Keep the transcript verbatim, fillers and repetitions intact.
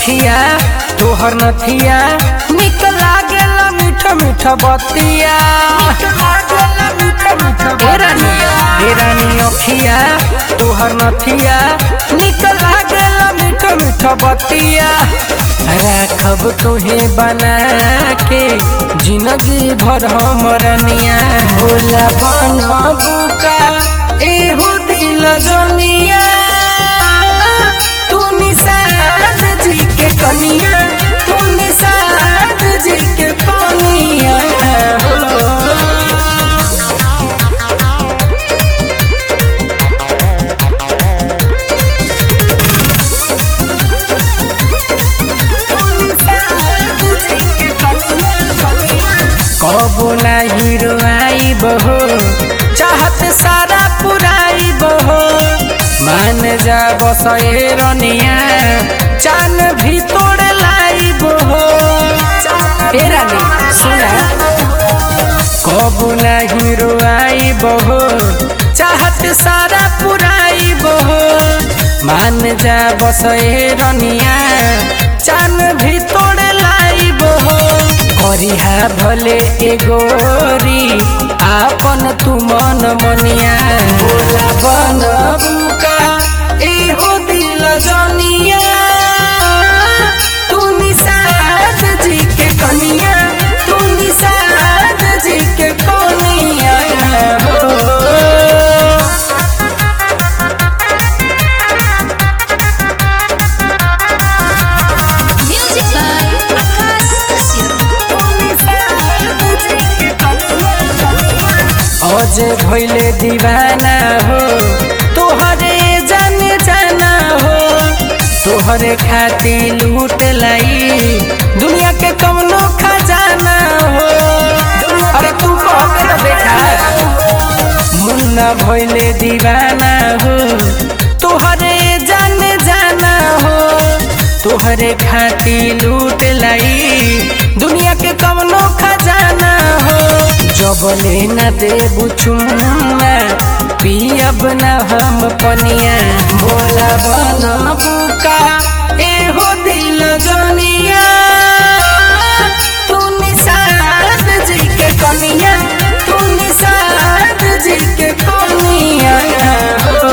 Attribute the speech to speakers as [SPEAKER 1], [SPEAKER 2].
[SPEAKER 1] अखिया तोहर नथिया निक लागेला मीठा मीठा बतिया ए रानी ए रानी अखिया तोहर नथिया निक लागेला मीठा मीठा बतिया राखब तुहे बना के जिंदगी भर हमरनिया भोला बनबू का एहो दिल जनिया तू निषाद जी के कनिया तू निषाद जी के कनिया कबो ना हीरो आई बहो चाहत सारा पुराई बहो मान जा बसए रनिया चान भी तोड़ लाई बहो ए रानी सुना कबो ना हीरो आई बहो चाहत सारा पुराई बहो मान जा बसए रनिया चान भी तोड़ लाई बहो करिहा भले ए गोरी आपन तू मन मनिया भोला बनबू का एहो दिल जनिया तू निषाद जी के कनिया तू निषाद जी के कनिया अजे भइले दीवाना हो तोहरे जाने जाना हो तोहरे खातिर लूट लाई दुनिया के कौनो खजाना हो अरे तू कहबे ना बेटा मुन्ना भइले दीवाना हो तोहरे जाने जाना हो तोहरे खातिर लूट लाई दुनिया के कौनो खजाना हो जबले न देबू चुम्मा पियब न हम पनिया भोला बनबू का एहो दिल जनिया तू निषाद जी के कनिया तू निषाद जी के कनिया।